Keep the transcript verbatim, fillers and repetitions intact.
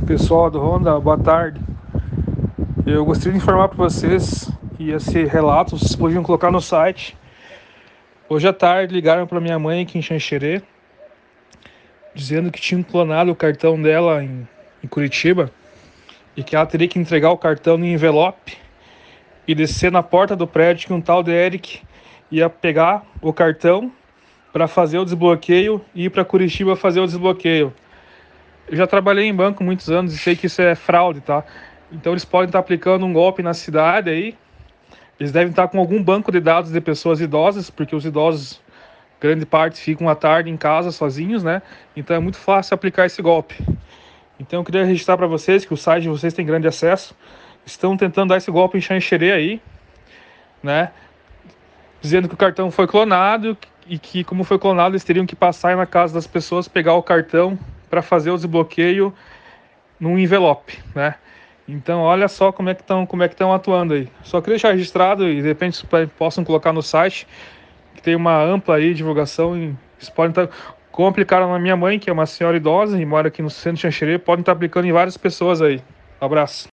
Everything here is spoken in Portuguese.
Pessoal do Honda, boa tarde. Eu gostaria de informar para vocês que esse relato vocês podiam colocar no site. Hoje à tarde ligaram para minha mãe aqui em Xanxerê, dizendo que tinham clonado o cartão dela em, em Curitiba e que ela teria que entregar o cartão no envelope e descer na porta do prédio que um tal de Eric ia pegar o cartão para fazer o desbloqueio e ir para Curitiba fazer o desbloqueio. Eu já trabalhei em banco muitos anos e sei que isso é fraude, tá? Então eles podem estar aplicando um golpe na cidade aí. Eles devem estar com algum banco de dados de pessoas idosas, porque os idosos, grande parte, ficam à tarde em casa sozinhos, né? Então é muito fácil aplicar esse golpe. Então eu queria registrar para vocês que o site de vocês tem grande acesso. Estão tentando dar esse golpe em Xanxerê aí, né? Dizendo que o cartão foi clonado e que, como foi clonado, eles teriam que passar na casa das pessoas, pegar o cartão para fazer o desbloqueio num envelope, né? Então, olha só como é que estão como é que estão atuando aí. Só queria deixar registrado e de repente possam colocar no site que tem uma ampla aí divulgação. E eles podem estar, como aplicaram na minha mãe, que é uma senhora idosa e mora aqui no centro de Xanxerê, podem estar aplicando em várias pessoas aí. Um abraço.